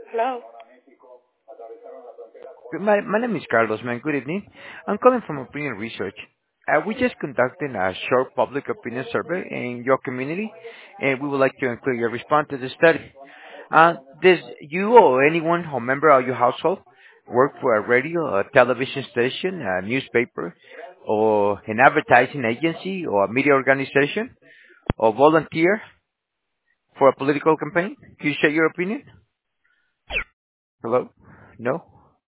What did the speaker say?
Hello. My name is Carlos, man. Good evening. I'm calling from Opinion Research. We just conducted a short public opinion survey in your community, and we would like to include your response to the study. Does you or anyone or member of your household work for a radio, a television station, a newspaper, or an advertising agency, or a media organization, or volunteer for a political campaign? Can you share your opinion? Hello? No?